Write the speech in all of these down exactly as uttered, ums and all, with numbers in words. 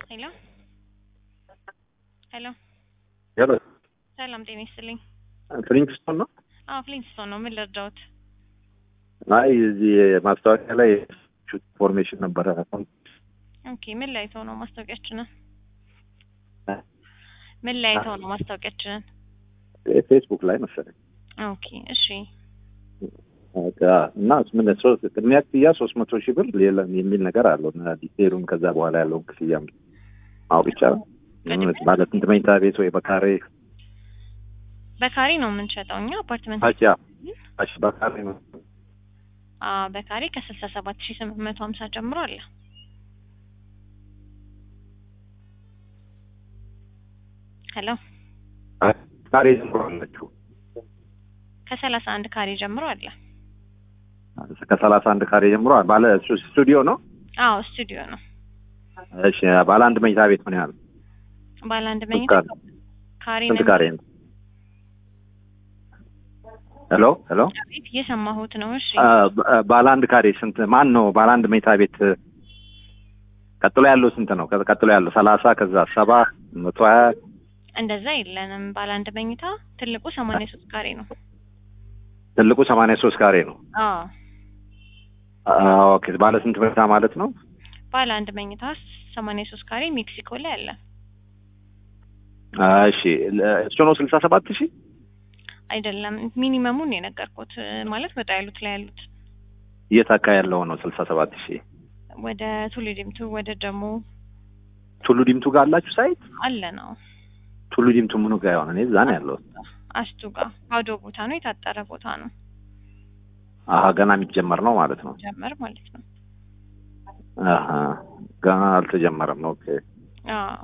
Hello? Hello? Hello. ሰላም ጤና ይስጥልኝ። ፍሊንትስቶን ነው? አዎ ፍሊንትስቶን ነው። ምን ልርዳዎት? አይ እዚህ ማስታወቂያ ላይ ኢንፎርሜሽን ነበረ። ኦኬ ምን ላይ ተው ነው ማስታወቂያችንን? ምን ላይ ተው ነው ማስታወቂያችንን? ፌስቡክ ላይ መሰለኝ። ኦኬ እሺ። እና ምን ሶስት ቅድሚያ ክፍያ ሶስት መቶ ሺህ ብር ሌላ የሚል ነገር አለው እና ዲቴሉን ከዛ በኋላ ያለውን ክፍያ ማወቅ ይቻላል? ማለት ስንት መኝታ ቤት ወይ በካሬ? በካሬ ነው የምንሸጠው እኛ አፓርትመንት። አቻ አቻ በካሬ ነው። አ በካሬ ከስልሳ ሰባት ሺህ ስምንት መቶ ሀምሳ ጀምሮ አለ። ሄሎ ካሬ ጀምሮ አላችሁ? ከሰላሳ አንድ ካሬ ጀምሮ አለ። ከሰላሳ አንድ ካሬ ጀምሮ ባለ ስቱዲዮ ነው? አዎ ስቱዲዮ ነው። እሺ ባለ አንድ መኝታ ቤት ምን ያህል? ባለ አንድ መኝታ ካሬ ነው? ካሬ ነው? ሄሎ ሄሎ እየሰማሁት ነው። እሺ ባለ አንድ ካሬ ስንት ማን ነው? ባለ አንድ መኝታ ቤት ቀጥሎ ያለው ስንት ነው? ቀጥሎ ያለው ሰላሳ ከዛ ሰባ መቶ ሀያ እንደዛ የለንም። ባለ አንድ መኝታ ትልቁ ሰማንያ ሶስት ካሬ ነው። ትልቁ ሰማንያ ሶስት ካሬ ነው? አዎ አዎ ኦኬ። ባለ ስንት መኝታ ማለት ነው? ባለ አንድ መኝታ ሰማንያ ሶስት ካሬ ሜክሲኮ ላይ አለ። እሺ እሱ ነው ስልሳ ሰባት ሺህ? አይደለም ሚኒመሙን የነገርኩት ማለት በጣም ያሉት ላይ ያሉት። የት አካባቢ ያለው ነው ስልሳ ሰባት ሺህ? ወደ ቱሉ ዲምቱ ወደ ደግሞ ቱሉ ዲምቱ ጋር አላችሁ ሳይት? አለ ነው። ቱሉ ዲምቱ ምኑ ጋር ያው እኔ እዛ ነው ያለው። አስቱ ጋር ባዶ ቦታ ነው፣ የታጠረ ቦታ ነው። አሃ ገና የሚጀመር ነው ማለት ነው። ጀመር ማለት ነው። አሃ ገና አልተጀመረም። ኦኬ አዎ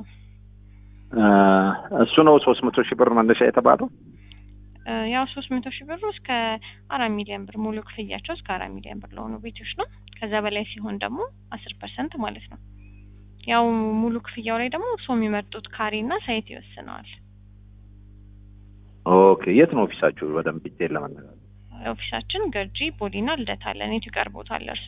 እሱ ነው ሶስት መቶ ሺህ ብር መነሻ የተባለው? ያው ሶስት መቶ ሺህ ብር እስከ አራት ሚሊዮን ብር ሙሉ ክፍያቸው እስከ አራት ሚሊዮን ብር ለሆኑ ቤቶች ነው። ከዛ በላይ ሲሆን ደግሞ አስር ፐርሰንት ማለት ነው። ያው ሙሉ ክፍያው ላይ ደግሞ እርሶ የሚመርጡት ካሬና ሳይት ይወስነዋል። ኦኬ የት ነው ኦፊሳችሁ? በደንብ ዲቴል ለመነጋገር። ኦፊሳችን ገርጂ ቦሌና ልደታ አለ። የቱ ጋር ቦታ አለ እርሶ?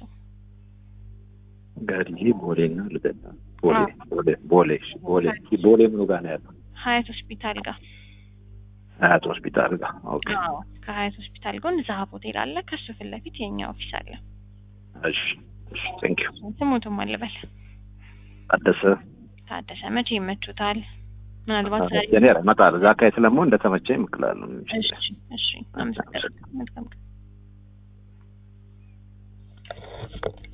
ገርጂ ቦሌና ልደታ። ቦሌ ቦሌ ቦሌ ቦሌ ቦሌ ምኑ ጋር ነው ያለው? ሀያት ሆስፒታል ጋር። ሀያት ሆስፒታል ጋር። ኦኬ አዎ ከሀያት ሆስፒታል ጎን ዛሀብ ሆቴል አለ። ከሱ ፊት ለፊት የኛ ኦፊስ አለ። እሺ እሺ ቴንክ ዩ። ስሙቱም አልበል ታደሰ። ታደሰ መቼ ይመቹታል? ምናልባት እኔ እመጣለሁ። እዛ አካባቢ ስለምሆን እንደተመቸኝ እምክላለሁ። እሺ እሺ አመሰግናለሁ። መልካም